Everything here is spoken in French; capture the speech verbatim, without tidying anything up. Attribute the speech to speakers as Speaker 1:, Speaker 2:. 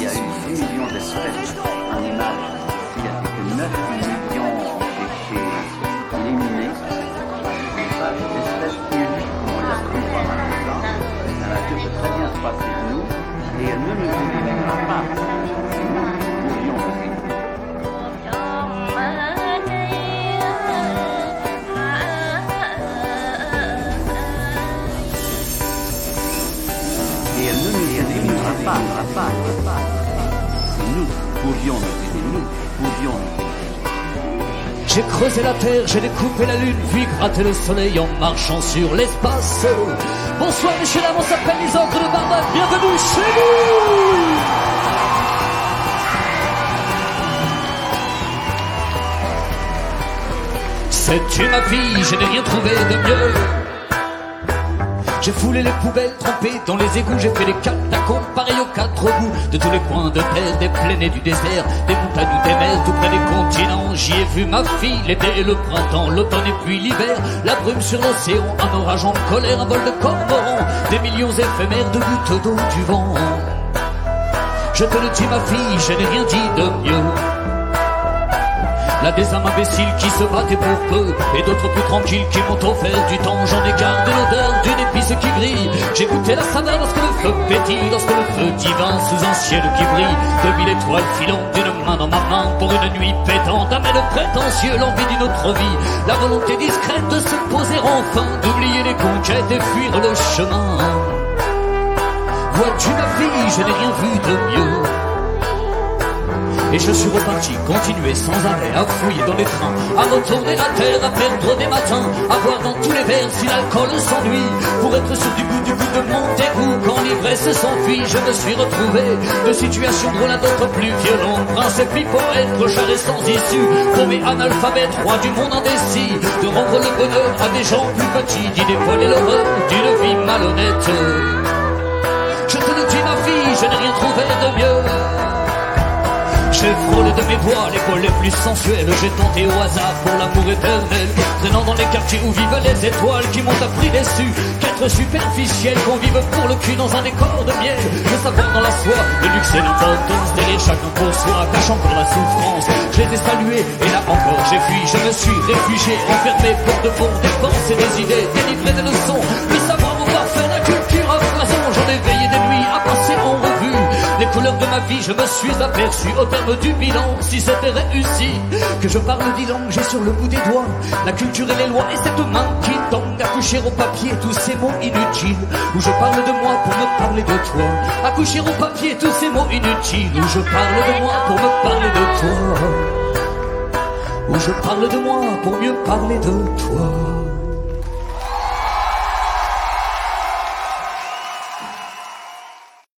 Speaker 1: y a eu dix millions d'espèces animales, il y a que neuf millions ont été éliminés. Et ça, les espèces uniques, comme on l'a connu pendant longtemps, la nature peut très bien se passer de nous, et elle ne nous éliminera pas. C'est nous qui pourrions nous éliminer. Et elle ne nous éliminera pas, pas, pas. Nous pourrions nous aider, nous pourrions nous aider.
Speaker 2: J'ai creusé la terre, j'ai découpé la lune, puis gratté le soleil en marchant sur l'espace. Bonsoir messieurs, dames, on s'appelle les encres de Barbade, bienvenue chez nous. C'est ma vie, je n'ai rien trouvé de mieux. J'ai foulé les poubelles trempées dans les égouts, j'ai fait les catacombes pareilles aux quatre bouts de tous les coins de terre, des plaines et du désert, des montagnes ou des mers, tout près des continents. J'y ai vu ma fille, l'été et le printemps, l'automne et puis l'hiver, la brume sur l'océan, un orage en colère, un vol de cormorans, des millions éphémères de gouttes d'eau du vent. Je te le dis ma fille, je n'ai rien dit de mieux. Là des âmes imbéciles qui se battaient pour peu, et d'autres plus tranquilles qui m'ont offert du temps. J'en ai gardé l'odeur d'une épice qui brille. J'ai goûté la saveur lorsque le feu pétille, lorsque le feu divin sous un ciel qui brille. De mille étoiles filant d'une main dans ma main pour une nuit pétante. Amène prétentieux l'envie d'une autre vie, la volonté discrète de se poser enfin, d'oublier les conquêtes et fuir le chemin. Vois-tu ma fille, je n'ai rien vu de mieux. Et je suis reparti, continuer sans arrêt, à fouiller dans les trains, à retourner la terre, à perdre des matins, à voir dans tous les verres si l'alcool s'ennuie, pour être sûr du goût du goût de mon dégoût. Quand l'ivresse s'enfuit, je me suis retrouvé de situations drôles à d'autres plus violentes. Prince et puis poète, clochard et sans issue, paumé analphabète, roi du monde indécis, de rendre le bonheur à des gens plus petits, d'y dévoiler l'horreur d'une vie malhonnête. Je te le dis ma fille, je n'ai rien trouvé de mieux. J'ai frôlé de mes doigts les voies les plus sensuelles. J'ai tenté au hasard pour l'amour éternel, traînant dans les quartiers où vivent les étoiles qui m'ont appris déçu qu'être superficiel, qu'on vive pour le cul dans un décor de miel. Le savoir dans la soie, le luxe et l'importance, derrière chacun pour soi, cachant pour la souffrance. Je les ai salués et là encore j'ai fui. Je me suis réfugié, enfermé pour de bon, des pensées, des idées, délivré des leçons. Le savoir au parfait, la culture à foison. J'en ai veillé des nuits à passer en revue les couleurs de ma vie, je me suis aperçu au terme du bilan, si c'était réussi, que je parle dix langues, j'ai sur le bout des doigts la culture et les lois et cette main qui tangue. Accoucher au papier tous ces mots inutiles, où je parle de moi pour me parler de toi. Accoucher au papier tous ces mots inutiles, où je parle de moi pour me parler de toi. Où je parle de moi pour mieux parler de toi.